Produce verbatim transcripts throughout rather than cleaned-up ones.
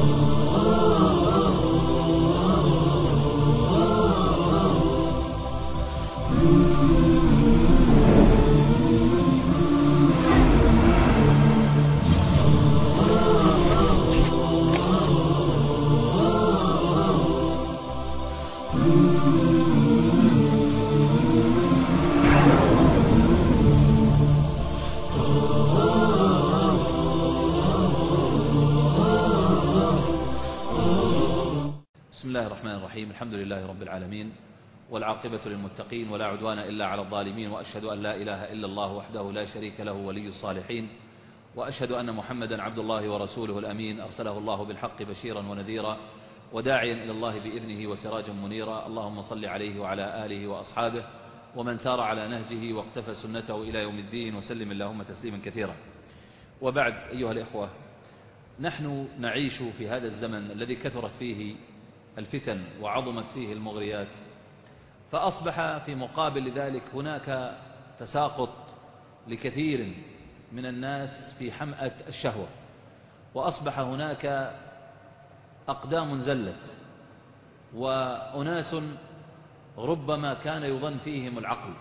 بسم الله الرحمن الرحيم. الحمد لله رب العالمين، والعاقبة للمتقين، ولا عدوان إلا على الظالمين، وأشهد أن لا إله إلا الله وحده لا شريك له ولي الصالحين، وأشهد أن محمدا عبد الله ورسوله الأمين، أرسله الله بالحق بشيرا ونذيرا وداعيا إلى الله بإذنه وسراجا منيرا. اللهم صل عليه وعلى آله وأصحابه ومن سار على نهجه واقتفى سنته إلى يوم الدين، وسلم اللهم تسليما كثيرا. وبعد، أيها الإخوة، نحن نعيش في هذا الزمن الذي كثرت فيه الفتن وعظمت فيه المغريات، فأصبح في مقابل ذلك هناك تساقط لكثير من الناس في حمأة الشهوة، وأصبح هناك أقدام زلت، وأناس ربما كان يظن فيهم العقل،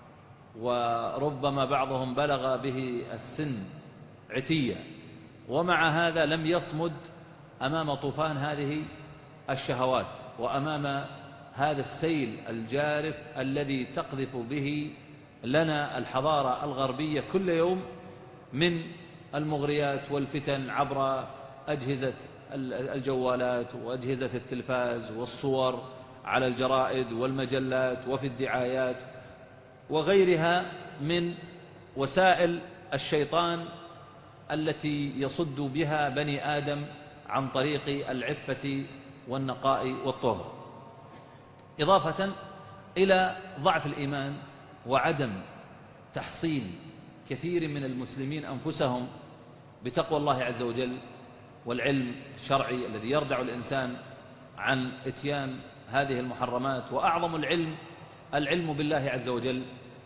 وربما بعضهم بلغ به السن عتية، ومع هذا لم يصمد أمام طوفان هذه الشهوات وأمام هذا السيل الجارف الذي تقذف به لنا الحضارة الغربية كل يوم من المغريات والفتن عبر أجهزة الجوالات وأجهزة التلفاز والصور على الجرائد والمجلات وفي الدعايات وغيرها من وسائل الشيطان التي يصد بها بني آدم عن طريق العفة والنقاء والطهر، إضافة إلى ضعف الإيمان وعدم تحصين كثير من المسلمين أنفسهم بتقوى الله عز وجل والعلم الشرعي الذي يردع الإنسان عن إتيان هذه المحرمات. وأعظم العلم العلم بالله عز وجل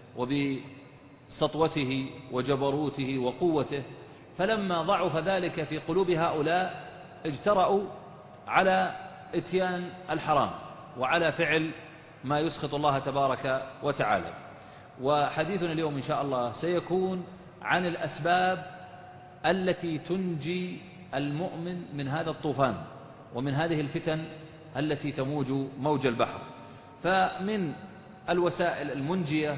وبسطوته وجبروته وقوته، فلما ضعف ذلك في قلوب هؤلاء اجترأوا على إتيان الحرام وعلى فعل ما يسخط الله تبارك وتعالى. وحديثنا اليوم إن شاء الله سيكون عن الأسباب التي تنجي المؤمن من هذا الطوفان ومن هذه الفتن التي تموج موج البحر. فمن الوسائل المنجية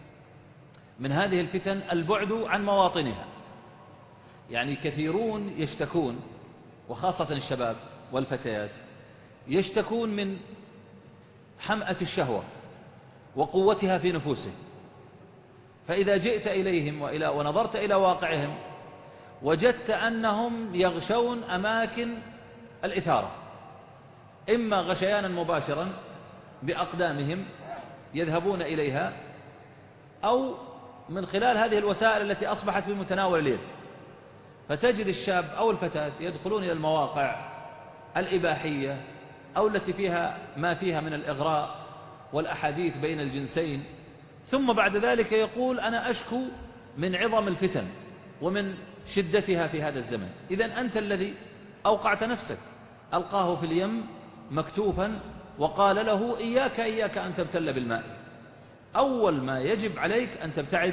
من هذه الفتن البعد عن مواطنها. يعني كثيرون يشتكون، وخاصة الشباب والفتيات، يشتكون من حمأة الشهوة وقوتها في نفوسهم، فإذا جئت إليهم وإلى ونظرت إلى واقعهم وجدت أنهم يغشون أماكن الإثارة، إما غشيانا مباشرا بأقدامهم يذهبون إليها، أو من خلال هذه الوسائل التي أصبحت في متناول اليد. فتجد الشاب أو الفتاة يدخلون إلى المواقع الإباحية أو التي فيها ما فيها من الإغراء والأحاديث بين الجنسين، ثم بعد ذلك يقول أنا أشكو من عظم الفتن ومن شدتها في هذا الزمن. إذن أنت الذي أوقعت نفسك، ألقاه في اليم مكتوفا وقال له إياك إياك أن تبتل بالماء. أول ما يجب عليك أن تبتعد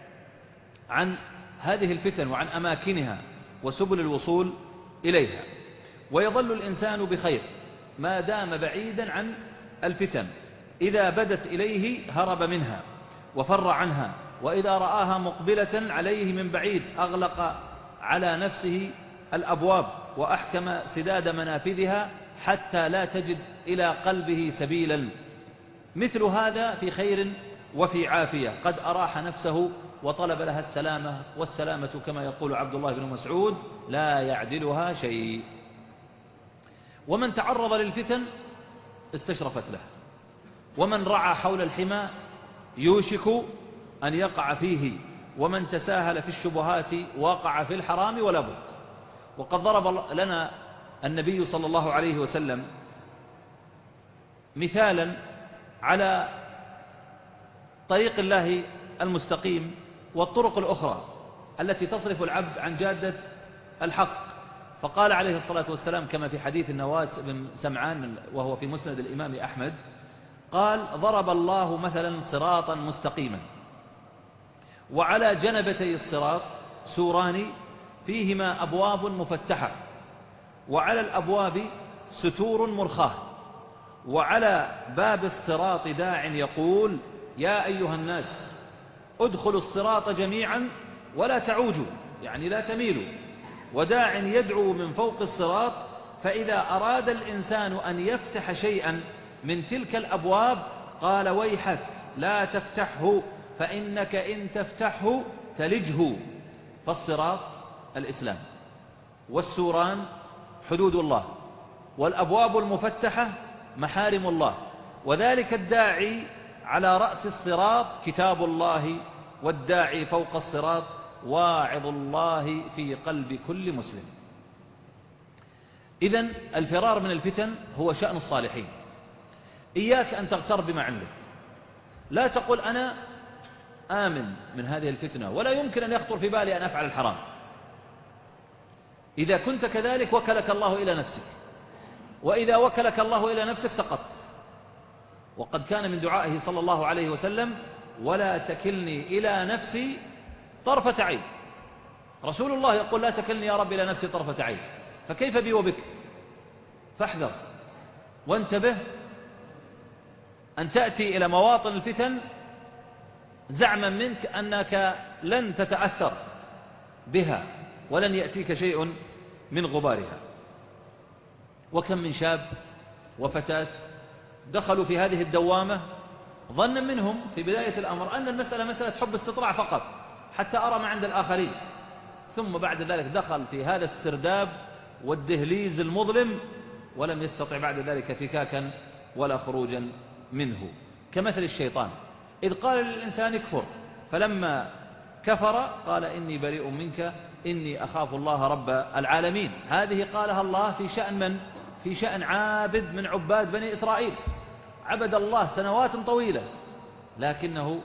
عن هذه الفتن وعن أماكنها وسبل الوصول إليها، ويظل الإنسان بخير ما دام بعيدا عن الفتن. إذا بدت إليه هرب منها وفر عنها، وإذا رآها مقبلة عليه من بعيد أغلق على نفسه الأبواب وأحكم سداد منافذها حتى لا تجد إلى قلبه سبيلا. مثل هذا في خير وفي عافية، قد أراح نفسه وطلب لها السلامة، والسلامة كما يقول عبد الله بن مسعود لا يعدلها شيء. ومن تعرض للفتن استشرفت له، ومن رعى حول الحمى يوشك أن يقع فيه، ومن تساهل في الشبهات وقع في الحرام ولا بد. وقد ضرب لنا النبي صلى الله عليه وسلم مثالا على طريق الله المستقيم والطرق الأخرى التي تصرف العبد عن جادة الحق، فقال عليه الصلاة والسلام كما في حديث النواس بن سمعان وهو في مسند الإمام أحمد، قال: ضرب الله مثلا صراطا مستقيما وعلى جنبتي الصراط سوران فيهما أبواب مفتحة، وعلى الأبواب ستور مرخاة، وعلى باب الصراط داع يقول: يا أيها الناس ادخلوا الصراط جميعا ولا تعوجوا، يعني لا تميلوا، وداع يدعو من فوق الصراط، فإذا أراد الإنسان أن يفتح شيئا من تلك الأبواب قال: ويحك لا تفتحه فإنك إن تفتحه تلجه. فالصراط الإسلام، والسوران حدود الله، والأبواب المفتحة محارم الله، وذلك الداعي على رأس الصراط كتاب الله، والداعي فوق الصراط واعظ الله في قلب كل مسلم. إذن الفرار من الفتن هو شأن الصالحين. إياك أن تغتر بما عندك، لا تقل أنا آمن من هذه الفتنة ولا يمكن أن يخطر في بالي أن أفعل الحرام. إذا كنت كذلك وكلك الله إلى نفسك، وإذا وكلك الله إلى نفسك سقطت. وقد كان من دعائه صلى الله عليه وسلم: ولا تكلني إلى نفسي طرفة عين. رسول الله يقول: لا تكلني يا رب إلى نفسي طرفة عين، فكيف بي وبك؟ فاحذر وانتبه أن تأتي إلى مواطن الفتن زعما منك أنك لن تتأثر بها ولن يأتيك شيء من غبارها. وكم من شاب وفتاة دخلوا في هذه الدوامة ظنا منهم في بداية الأمر أن المسألة مسألة حب استطلاع فقط حتى أرى ما عند الآخرين، ثم بعد ذلك دخل في هذا السرداب والدهليز المظلم ولم يستطع بعد ذلك فكاكا ولا خروجا منه. كمثل الشيطان إذ قال للإنسان اكفر، فلما كفر قال: إني بريء منك إني أخاف الله رب العالمين. هذه قالها الله في شأن من؟ في شأن عابد من عباد بني إسرائيل، عبد الله سنوات طويلة، لكنه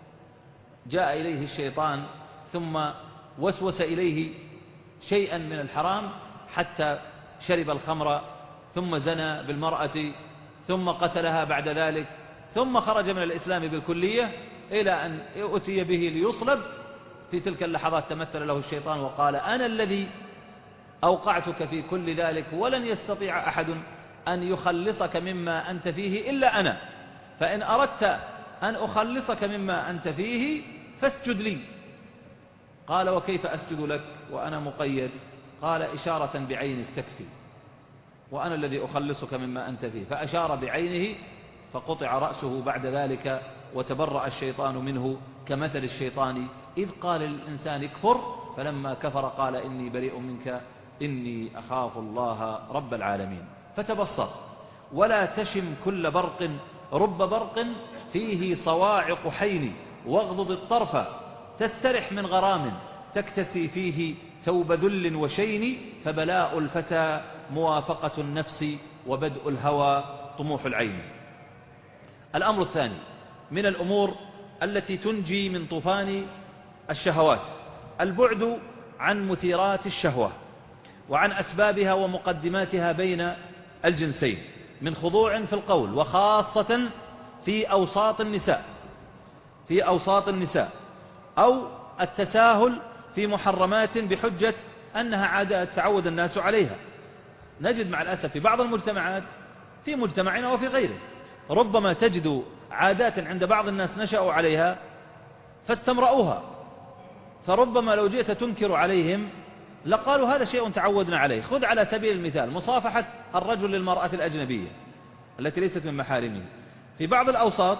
جاء إليه الشيطان ثم وسوس إليه شيئا من الحرام حتى شرب الخمر، ثم زنى بالمرأة، ثم قتلها بعد ذلك، ثم خرج من الإسلام بالكلية إلى أن أتي به ليصلب. في تلك اللحظات تمثل له الشيطان وقال: أنا الذي أوقعتك في كل ذلك، ولن يستطيع أحد أن يخلصك مما أنت فيه إلا أنا، فإن أردت أن أخلصك مما أنت فيه فاسجد لي. قال: وكيف أسجد لك وأنا مقيد؟ قال: إشارة بعينك تكفي، وأنا الذي أخلصك مما أنت فيه. فأشار بعينه فقطع رأسه بعد ذلك، وتبرأ الشيطان منه كمثل الشيطان إذ قال للإنسان اكفر فلما كفر قال: إني بريء منك إني أخاف الله رب العالمين. فتبصر ولا تشم كل برق، رب برق فيه صواعق حين، واغضض الطرف تسترح من غرام، تكتسي فيه ثوب ذل وشين، فبلاء الفتى موافقة النفس، وبدء الهوى طموح العين. الأمر الثاني من الأمور التي تنجي من طوفان الشهوات البعد عن مثيرات الشهوة وعن أسبابها ومقدماتها بين الجنسين من خضوع في القول، وخاصة في أوساط النساء في أوساط النساء أو التساهل في محرمات بحجة أنها عادات تعود الناس عليها. نجد مع الأسف في بعض المجتمعات، في مجتمعنا وفي غيره، ربما تجد عادات عند بعض الناس نشأوا عليها فاستمرؤوها، فربما لو جئت تنكر عليهم لقالوا هذا شيء تعودنا عليه. خذ على سبيل المثال مصافحة الرجل للمرأة الأجنبية التي ليست من محارمه. في بعض الأوساط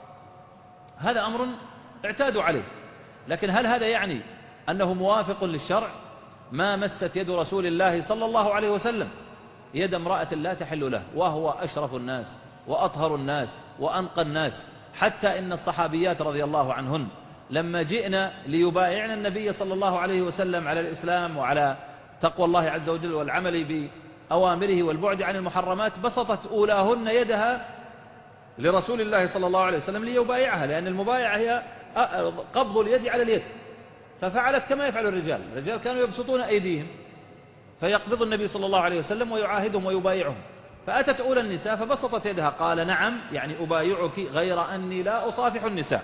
هذا أمر اعتادوا عليه، لكن هل هذا يعني أنه موافق للشرع؟ ما مست يد رسول الله صلى الله عليه وسلم يد امرأة لا تحل له، وهو أشرف الناس وأطهر الناس وأنقى الناس، حتى إن الصحابيات رضي الله عنهن لما جئنا ليبايعنا النبي صلى الله عليه وسلم على الإسلام وعلى تقوى الله عز وجل والعمل بأوامره والبعد عن المحرمات، بسطت أولاهن يدها لرسول الله صلى الله عليه وسلم ليبايعها، لأن المبايعة هي قبض اليد على اليد، ففعلت كما يفعل الرجال. الرجال كانوا يبسطون أيديهم، فيقبض النبي صلى الله عليه وسلم ويعاهدهم ويبايعهم. فأتت أولى النساء فبسطت يدها، قال نعم، يعني أبايعك غير أني لا أصافح النساء،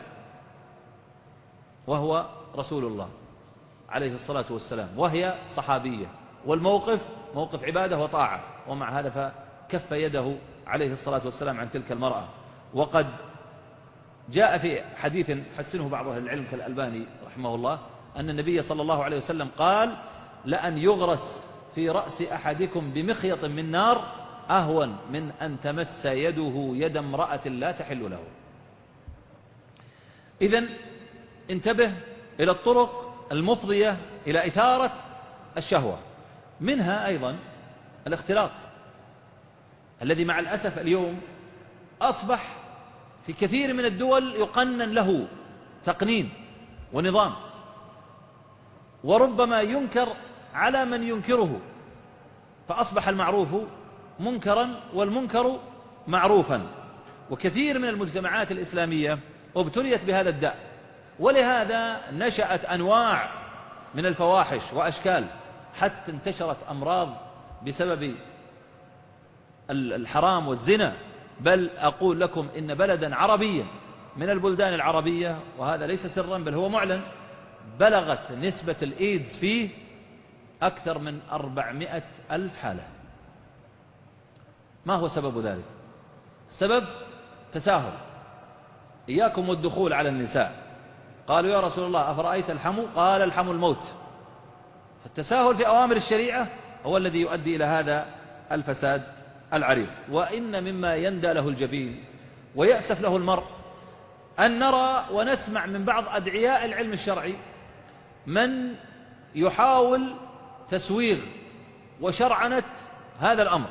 وهو رسول الله عليه الصلاة والسلام، وهي صحابية، والموقف موقف عبادة وطاعة، ومع هذا فكف يده عليه الصلاة والسلام عن تلك المرأة. وقد جاء في حديث حسنه بعض أهل العلم كالألباني رحمه الله أن النبي صلى الله عليه وسلم قال: لأن يغرس في رأس أحدكم بمخيط من نار أهون من أن تمس يده يد امرأة لا تحل له. إذن انتبه إلى الطرق المفضية إلى إثارة الشهوة، منها أيضا الاختلاط الذي مع الأسف اليوم أصبح في كثير من الدول يقنن له تقنين ونظام، وربما ينكر على من ينكره، فأصبح المعروف منكرا والمنكر معروفا. وكثير من المجتمعات الإسلامية ابتليت بهذا الداء، ولهذا نشأت أنواع من الفواحش وأشكال، حتى انتشرت أمراض بسبب الحرام والزنا. بل أقول لكم إن بلدا عربيا من البلدان العربية، وهذا ليس سرا بل هو معلن، بلغت نسبة الإيدز فيه أكثر من أربعمائة ألف حالة. ما هو سبب ذلك؟ السبب تساهل، إياكم والدخول على النساء. قالوا يا رسول الله أفرأيت الحمو؟ قال الحمو الموت. فالتساهل في أوامر الشريعة هو الذي يؤدي إلى هذا الفساد العريض. وإن مما يندى له الجبين ويأسف له المرء أن نرى ونسمع من بعض أدعياء العلم الشرعي من يحاول تسويغ وشرعنة هذا الأمر،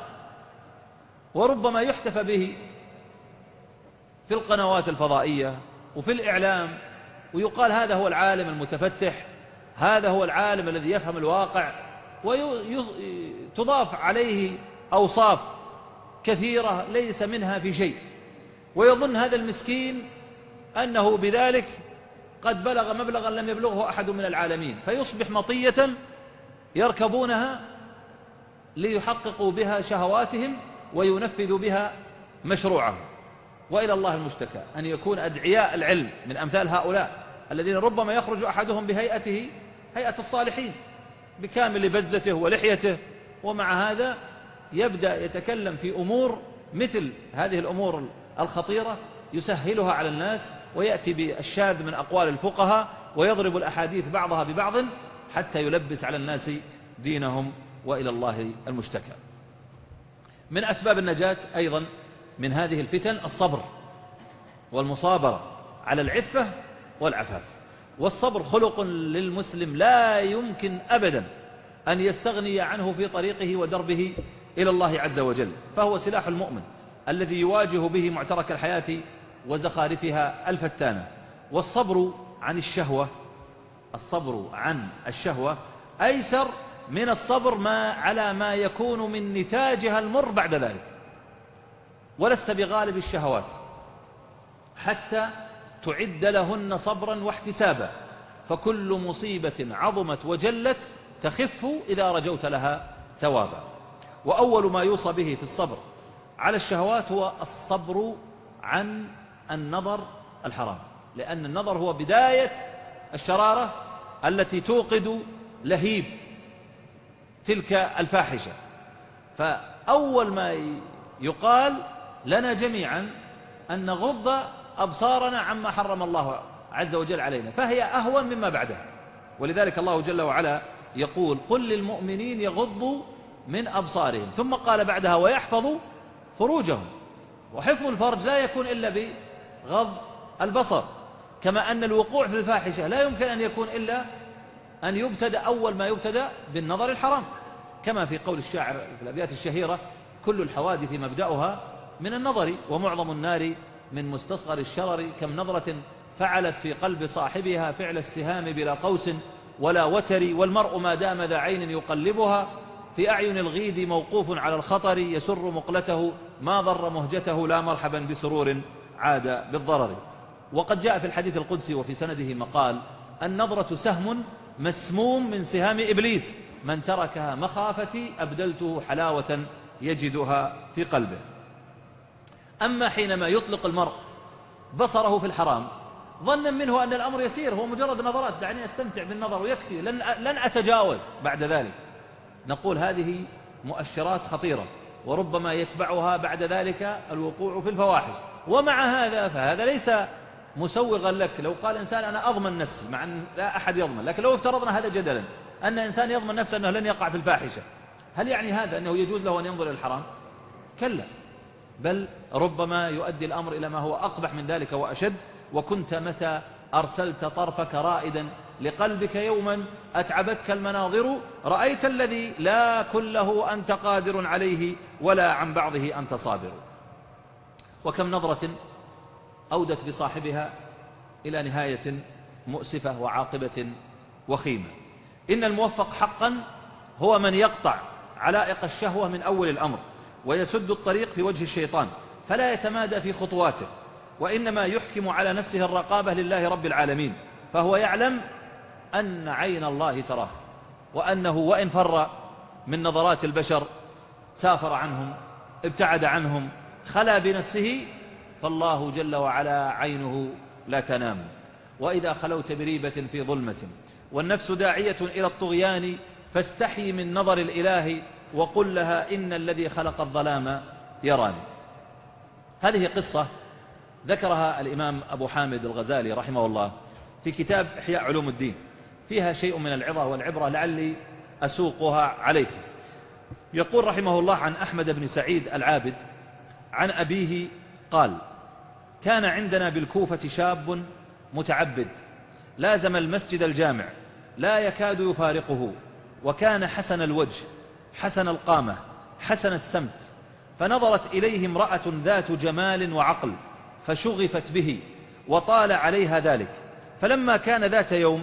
وربما يحتفى به في القنوات الفضائية وفي الإعلام، ويقال هذا هو العالم المتفتح، هذا هو العالم الذي يفهم الواقع، وتضاف عليه أوصاف كثيرة ليس منها في شيء، ويظن هذا المسكين أنه بذلك قد بلغ مبلغا لم يبلغه أحد من العالمين، فيصبح مطية يركبونها ليحققوا بها شهواتهم وينفذوا بها مشروعهم. وإلى الله المشتكى أن يكون أدعياء العلم من أمثال هؤلاء الذين ربما يخرج أحدهم بهيئته هيئة الصالحين بكامل بزته ولحيته، ومع هذا يبدأ يتكلم في أمور مثل هذه الأمور الخطيرة يسهلها على الناس، ويأتي بالشاذ من أقوال الفقهاء ويضرب الأحاديث بعضها ببعض حتى يلبس على الناس دينهم، وإلى الله المشتكى. من أسباب النجاة أيضا من هذه الفتن الصبر والمصابرة على العفة والعفاف. والصبر خلق للمسلم لا يمكن أبدا أن يستغني عنه في طريقه ودربه إلى الله عز وجل، فهو سلاح المؤمن الذي يواجه به معترك الحياة وزخارفها الفتانة. والصبر عن الشهوة الصبر عن الشهوة أيسر من الصبر ما على ما يكون من نتاجها المر بعد ذلك، ولست بغالب الشهوات حتى تعد لهن صبرا واحتسابا، فكل مصيبة عظمت وجلت تخف إذا رجوت لها ثوابا. وأول ما يوصى به في الصبر على الشهوات هو الصبر عن النظر الحرام، لأن النظر هو بداية الشرارة التي توقد لهيب تلك الفاحشة. فأول ما يقال لنا جميعا أن نغض أبصارنا عما حرم الله عز وجل علينا، فهي أهون مما بعدها. ولذلك الله جل وعلا يقول قل للمؤمنين يغضوا من أبصارهم، ثم قال بعدها ويحفظوا فروجهم. وحفظ الفرج لا يكون إلا بغض البصر، كما أن الوقوع في الفاحشة لا يمكن أن يكون إلا أن يبتدأ أول ما يبتدأ بالنظر الحرام، كما في قول الشاعر في الأبيات الشهيرة كل الحوادث مبدأها من النظر، ومعظم النار من مستصغر الشرر، كم نظرة فعلت في قلب صاحبها فعل السهام بلا قوس ولا وتر، والمرء ما دام ذا عين يقلبها في أعين الغيد موقوف على الخطر، يسر مقلته ما ضر مهجته لا مرحبا بسرور عاد بالضرر. وقد جاء في الحديث القدسي وفي سنده مقال النظرة سهم مسموم من سهام إبليس من تركها مخافتي أبدلته حلاوة يجدها في قلبه. أما حينما يطلق المرء بصره في الحرام ظنا منه أن الأمر يسير، هو مجرد نظرات، دعني أستمتع بالنظر ويكفي، لن, لن أتجاوز بعد ذلك، نقول هذه مؤشرات خطيرة وربما يتبعها بعد ذلك الوقوع في الفواحش. ومع هذا فهذا ليس مسوغا لك. لو قال إنسان أنا أضمن نفسي، مع أن لا أحد يضمن، لكن لو افترضنا هذا جدلا أن إنسان يضمن نفسه أنه لن يقع في الفاحشة، هل يعني هذا أنه يجوز له أن ينظر إلى الحرام؟ كلا، بل ربما يؤدي الأمر إلى ما هو أقبح من ذلك وأشد. وكنت متى أرسلت طرفك رائدا لقلبك يوما أتعبتك المناظر رأيت الذي لا كله أنت قادر عليه ولا عن بعضه أنت صابر. وكم نظرة أودت بصاحبها إلى نهاية مؤسفة وعاقبة وخيمة. إن الموفق حقا هو من يقطع علائق الشهوة من أول الأمر ويسد الطريق في وجه الشيطان فلا يتمادى في خطواته، وإنما يحكم على نفسه الرقابة لله رب العالمين، فهو يعلم أن عين الله تراه، وأنه وإن فر من نظرات البشر سافر عنهم ابتعد عنهم خلا بنفسه، فالله جل وعلا عينه لا تنام. وإذا خلوت بريبة في ظلمة والنفس داعية إلى الطغيان فاستحي من نظر الإله وقل لها إن الذي خلق الظلام يراني. هذه قصة ذكرها الإمام أبو حامد الغزالي رحمه الله في كتاب إحياء علوم الدين، فيها شيء من العظة والعبرة لعلي أسوقها عليكم. يقول رحمه الله عن أحمد بن سعيد العابد عن أبيه قال: كان عندنا بالكوفة شاب متعبد لازم المسجد الجامع لا يكاد يفارقه، وكان حسن الوجه حسن القامة حسن السمت، فنظرت إليه امرأة ذات جمال وعقل فشغفت به وطال عليها ذلك. فلما كان ذات يوم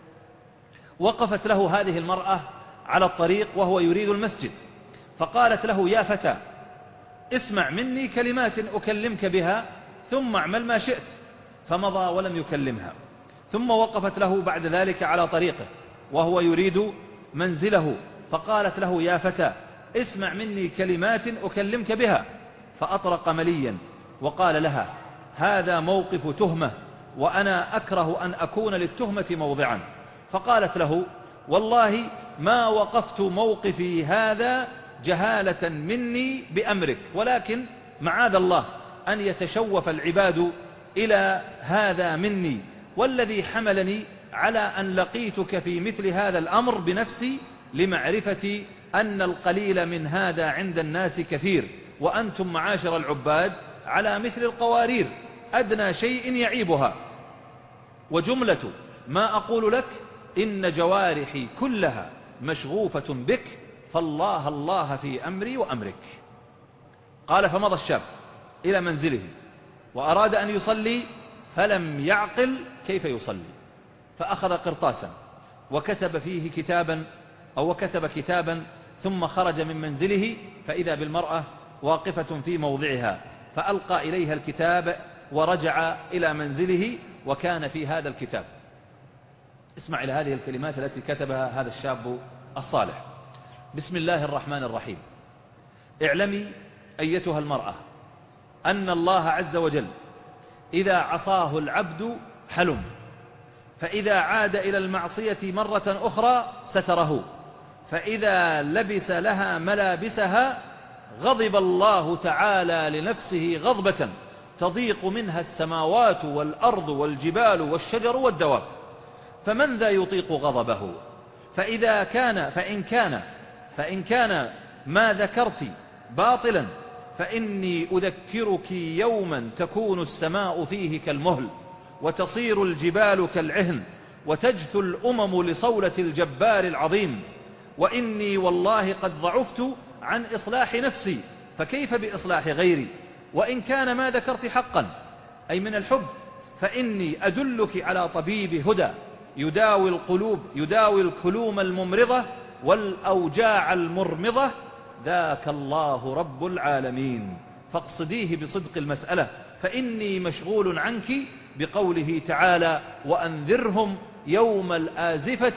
وقفت له هذه المرأة على الطريق وهو يريد المسجد، فقالت له: يا فتى، اسمع مني كلمات أكلمك بها ثم اعمل ما شئت. فمضى ولم يكلمها. ثم وقفت له بعد ذلك على طريقه وهو يريد منزله، فقالت له: يا فتى، اسمع مني كلمات أكلمك بها. فأطرق مليا وقال لها: هذا موقف تهمة وأنا أكره أن أكون للتهمة موضعا. فقالت له: والله ما وقفت موقفي هذا جهالة مني بأمرك، ولكن معاذ الله أن يتشوف العباد إلى هذا مني، والذي حملني على أن لقيتك في مثل هذا الأمر بنفسي لمعرفة أن القليل من هذا عند الناس كثير، وأنتم معاشر العباد على مثل القوارير أدنى شيء يعيبها. وجملة ما أقول لك إن جوارحي كلها مشغوفة بك، فالله الله في أمري وأمرك. قال: فمضى الشاب إلى منزله وأراد أن يصلي فلم يعقل كيف يصلي، فأخذ قرطاسا وكتب فيه كتابا أو وكتب كتابا ثم خرج من منزله فإذا بالمرأة واقفة في موضعها، فألقى إليها الكتاب ورجع إلى منزله وكان في هذا الكتاب. اسمع إلى هذه الكلمات التي كتبها هذا الشاب الصالح: بسم الله الرحمن الرحيم. اعلمي أيتها المرأة أن الله عز وجل إذا عصاه العبد حلم، فإذا عاد إلى المعصية مرة أخرى ستره، فإذا لبس لها ملابسها غضب الله تعالى لنفسه غضبة تضيق منها السماوات والأرض والجبال والشجر والدواب، فمن ذا يطيق غضبه؟ فإذا كان فإن كان فإن كان ما ذكرت باطلا فإني أذكرك يوما تكون السماء فيه كالمهل وتصير الجبال كالعهن وتجثو الأمم لصولة الجبار العظيم، وإني والله قد ضعفت عن إصلاح نفسي، فكيف بإصلاح غيري؟ وإن كان ما ذكرت حقا أي من الحب فإني أدلك على طبيب هدى يداوي القلوب يداوي الكلوم الممرضة والأوجاع المرمضة، ذاك الله رب العالمين، فاقصديه بصدق المسألة، فإني مشغول عنك بقوله تعالى: وأنذرهم يوم الآزفة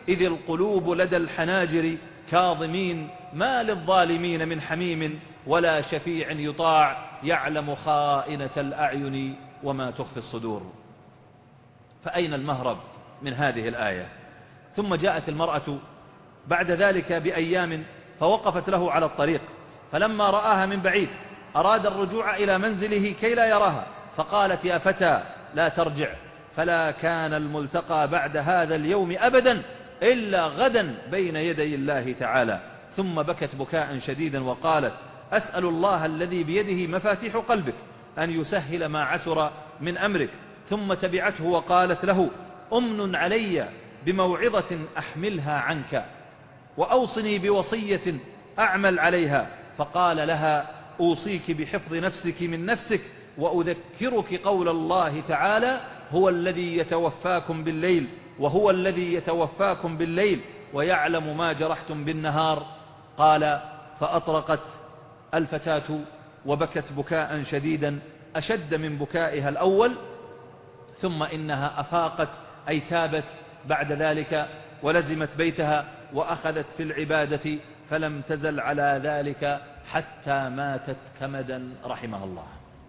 إذ القلوب لدى الحناجر كاظمين ما للظالمين من حميم ولا شفيع يطاع يعلم خائنة الأعين وما تخفي الصدور. فأين المهرب من هذه الآية؟ ثم جاءت المرأة بعد ذلك بأيام فوقفت له على الطريق، فلما رآها من بعيد أراد الرجوع إلى منزله كي لا يراها، فقالت يا فتى لا ترجع، فلا كان الملتقى بعد هذا اليوم أبدا إلا غدا بين يدي الله تعالى. ثم بكت بكاء شديدا وقالت أسأل الله الذي بيده مفاتيح قلبك أن يسهل ما عسر من أمرك. ثم تبعته وقالت له أمن علي بموعظة أحملها عنك وأوصني بوصية أعمل عليها. فقال لها أوصيك بحفظ نفسك من نفسك وأذكرك قول الله تعالى هو الذي يتوفاكم بالليل وهو الذي يتوفاكم بالليل ويعلم ما جرحتم بالنهار. قال فأطرقت الفتاة وبكت بكاء شديدا أشد من بكائها الأول، ثم إنها أفاقت أي تابت بعد ذلك ولزمت بيتها وأخذت في العبادة فلم تزل على ذلك حتى ماتت كمدا رحمها الله.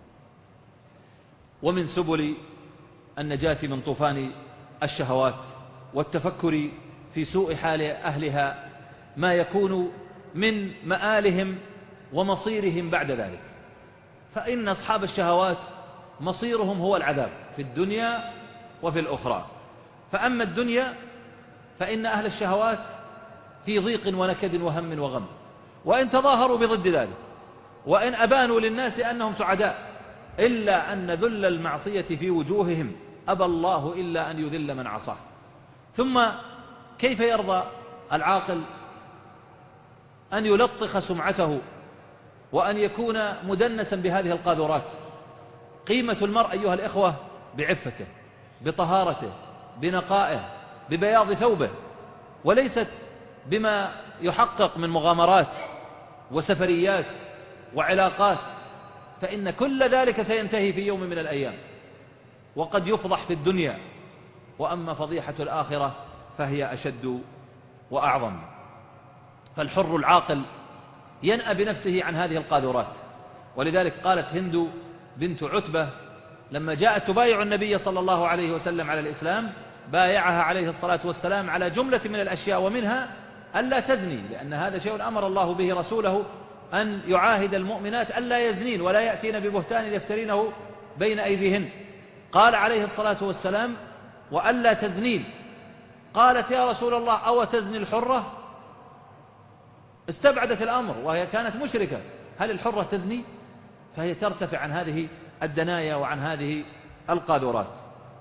ومن سبل النجاة من طوفان الشهوات والتفكر في سوء حال أهلها ما يكون من مآلهم ومصيرهم بعد ذلك. فإن أصحاب الشهوات مصيرهم هو العذاب في الدنيا وفي الأخرى. فأما الدنيا فإن أهل الشهوات في ضيق ونكد وهم وغم، وإن تظاهروا بضد ذلك وإن أبانوا للناس أنهم سعداء، إلا أن ذل المعصية في وجوههم أبى الله إلا أن يذل من عصاه. ثم كيف يرضى العاقل أن يلطخ سمعته وأن يكون مدنسا بهذه القاذورات؟ قيمة المرء أيها الإخوة بعفته، بطهارته، بنقائه، ببياض ثوبه، وليست بما يحقق من مغامرات وسفريات وعلاقات، فإن كل ذلك سينتهي في يوم من الأيام وقد يفضح في الدنيا. وأما فضيحة الآخرة فهي أشد وأعظم. فالحر العاقل ينأى بنفسه عن هذه القاذورات. ولذلك قالت هند بنت عتبة لما جاءت تبايع النبي صلى الله عليه وسلم على الإسلام، بايعها عليه الصلاة والسلام على جملة من الأشياء، ومنها ألا تزني، لأن هذا شيء أمر الله به رسوله أن يعاهد المؤمنات ألا يزنين ولا يأتين ببهتان يفترينه بين أيديهن. قال عليه الصلاة والسلام وألا تزنين. قالت يا رسول الله أو تزني الحرة؟ استبعدت الأمر وهي كانت مشركة. هل الحرة تزني؟ فهي ترتفع عن هذه الدنايا وعن هذه القاذورات.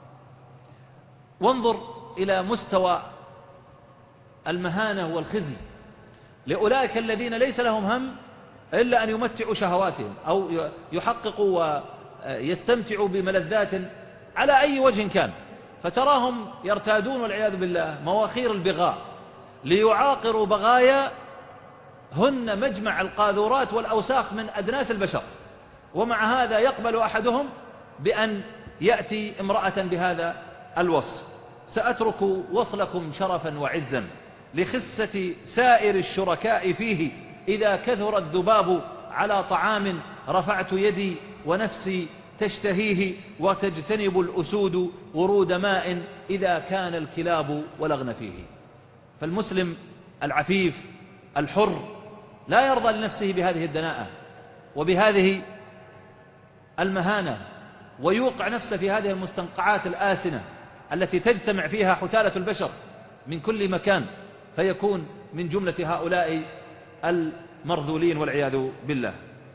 وانظر إلى مستوى المهانة والخزي لأولئك الذين ليس لهم هم إلا أن يمتعوا شهواتهم أو يحققوا ويستمتعوا بملذات على أي وجه كان، فتراهم يرتادون والعياذ بالله مواخير البغاء ليعاقروا بغايا هن مجمع القاذورات والأوساخ من أدناس البشر. ومع هذا يقبل أحدهم بأن يأتي امرأة بهذا الوصف. سأترك وصلكم شرفا وعزا لخسة سائر الشركاء فيه، إذا كثر الذباب على طعام رفعت يدي ونفسي تشتهيه، وتجتنب الأسود ورود ماء إذا كان الكلاب ولغن فيه. فالمسلم العفيف الحر لا يرضى لنفسه بهذه الدناءة وبهذه المهانة، ويوقع نفسه في هذه المستنقعات الآسنة التي تجتمع فيها حثالة البشر من كل مكان، فيكون من جملة هؤلاء المرذولين والعياذ بالله.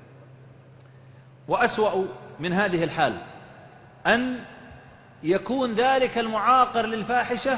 وأسوأ من هذه الحال أن يكون ذلك المعاقر للفاحشة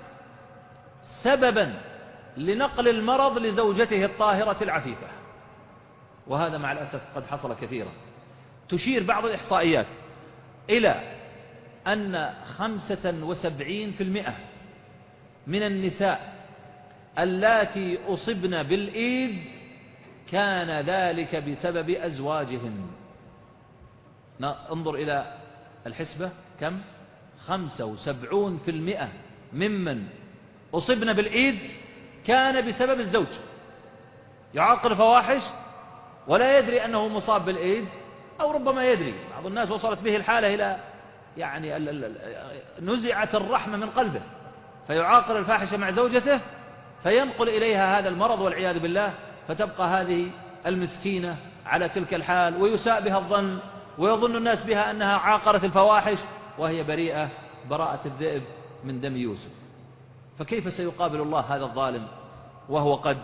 سببا لنقل المرض لزوجته الطاهرة العفيفة، وهذا مع الأسف قد حصل كثيرا. تشير بعض الإحصائيات إلى أن خمسة وسبعين في المئة من النساء اللاتي أصبن بالإيدز كان ذلك بسبب أزواجهن. انظر إلى الحسبة كم؟ خمسة وسبعون في المئة ممن أصبن بالإيدز كان بسبب الزوج، يعاقر الفواحش ولا يدري أنه مصاب بالإيدز، أو ربما يدري. بعض الناس وصلت به الحالة إلى يعني نزعت الرحمة من قلبه، فيعاقر الفاحشة مع زوجته فينقل إليها هذا المرض والعياذ بالله، فتبقى هذه المسكينة على تلك الحال ويساء بها الظن، ويظن الناس بها أنها عاقرت الفواحش وهي بريئة براءة الذئب من دم يوسف. فكيف سيقابل الله هذا الظالم وهو قد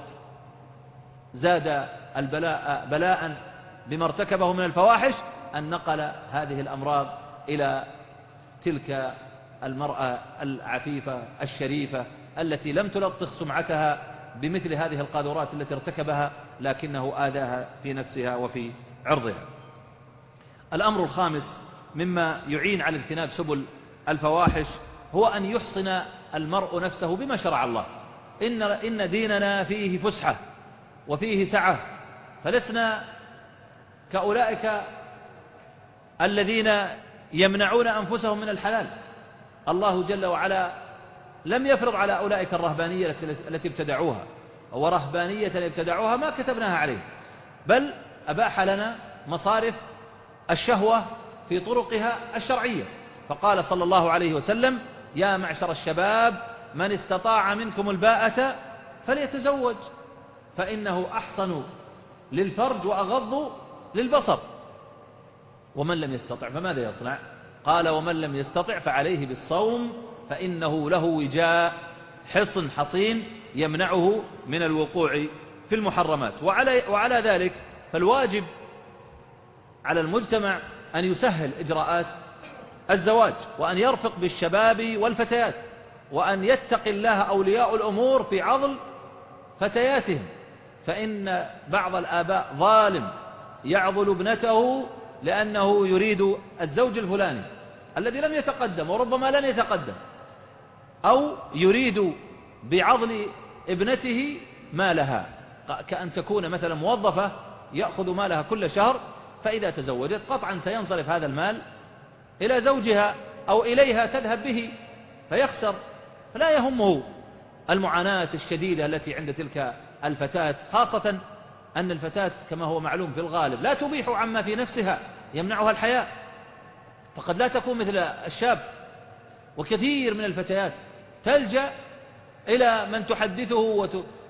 زاد البلاء بلاء بما ارتكبه من الفواحش، أن نقل هذه الأمراض إلى تلك المرأة العفيفة الشريفة التي لم تلطخ سمعتها بمثل هذه القاذورات التي ارتكبها، لكنه آذاها في نفسها وفي عرضها. الأمر الخامس مما يعين على اجتناب سبل الفواحش هو أن يحصن المرء نفسه بما شرع الله. إن, إن ديننا فيه فسحة وفيه سعة، فلسنا كأولئك الذين يمنعون أنفسهم من الحلال. الله جل وعلا لم يفرض على أولئك الرهبانية التي ابتدعوها، ورهبانية ابتدعوها ما كتبناها عليه، بل أباح لنا مصارف الشهوة في طرقها الشرعية. فقال صلى الله عليه وسلم: يا معشر الشباب من استطاع منكم الباءة فليتزوج فإنه أحصن للفرج وأغض للبصر، ومن لم يستطع فماذا يصنع؟ قال: ومن لم يستطع فعليه بالصوم فإنه له وجاء حصن حصين يمنعه من الوقوع في المحرمات. وعلى, وعلى ذلك فالواجب على المجتمع أن يسهل إجراءات الزواج، وأن يرفق بالشباب والفتيات، وأن يتقي الله أولياء الأمور في عضل فتياتهم. فإن بعض الآباء ظالم يعضل ابنته لأنه يريد الزوج الفلاني الذي لم يتقدم وربما لن يتقدم، أو يريد بعضل ابنته مالها، كأن تكون مثلا موظفة يأخذ مالها كل شهر، فإذا تزوجت قطعا سينصرف هذا المال إلى زوجها أو إليها تذهب به فيخسر. فلا يهمه المعاناة الشديدة التي عند تلك الفتاة، خاصة أن الفتاة كما هو معلوم في الغالب لا تبيح عما في نفسها يمنعها الحياء، فقد لا تكون مثل الشاب. وكثير من الفتيات تلجأ إلى من تحدثه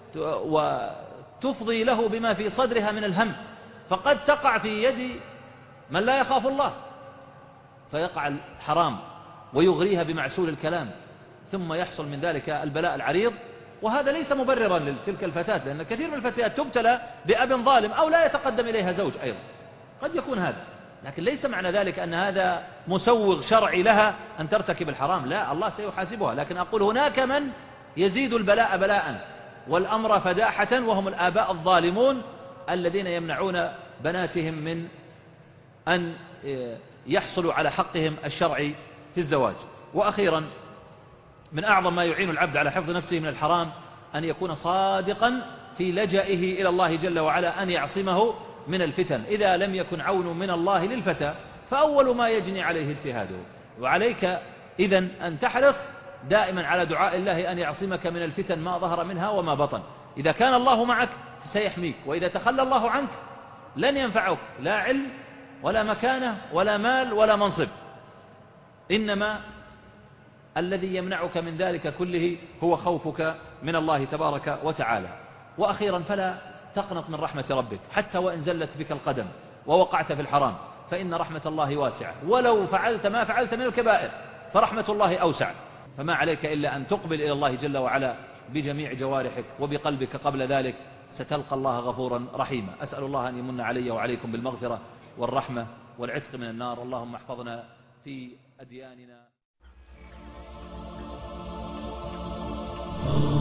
وتفضي له بما في صدرها من الهم، فقد تقع في يد من لا يخاف الله فيقع الحرام ويغريها بمعسول الكلام، ثم يحصل من ذلك البلاء العريض. وهذا ليس مبررا لتلك الفتاة، لأن كثير من الفتيات تبتلى بأب ظالم أو لا يتقدم إليها زوج أيضا، قد يكون هذا، لكن ليس معنى ذلك أن هذا مسوغ شرعي لها أن ترتكب الحرام، لا، الله سيحاسبها. لكن أقول هناك من يزيد البلاء بلاء والأمر فداحة، وهم الآباء الظالمون الذين يمنعون بناتهم من أن يحصلوا على حقهم الشرعي في الزواج. وأخيرا من أعظم ما يعين العبد على حفظ نفسه من الحرام أن يكون صادقا في لجئه إلى الله جل وعلا أن يعصمه من الفتن. إذا لم يكن عون من الله للفتى فأول ما يجني عليه اجتهاده. وعليك إذن أن تحرص دائما على دعاء الله أن يعصمك من الفتن ما ظهر منها وما بطن. إذا كان الله معك سيحميك، وإذا تخلى الله عنك لن ينفعك لا علم ولا مكانة ولا مال ولا منصب، إنما الذي يمنعك من ذلك كله هو خوفك من الله تبارك وتعالى. وأخيرا فلا تقنط من رحمة ربك حتى وإن زلت بك القدم ووقعت في الحرام، فإن رحمة الله واسعة، ولو فعلت ما فعلت من الكبائر فرحمة الله أوسع. فما عليك إلا أن تقبل إلى الله جل وعلا بجميع جوارحك وبقلبك، قبل ذلك ستلقى الله غفورا رحيما. أسأل الله أن يمن علي وعليكم بالمغفرة والرحمة والعتق من النار. اللهم احفظنا في أدياننا.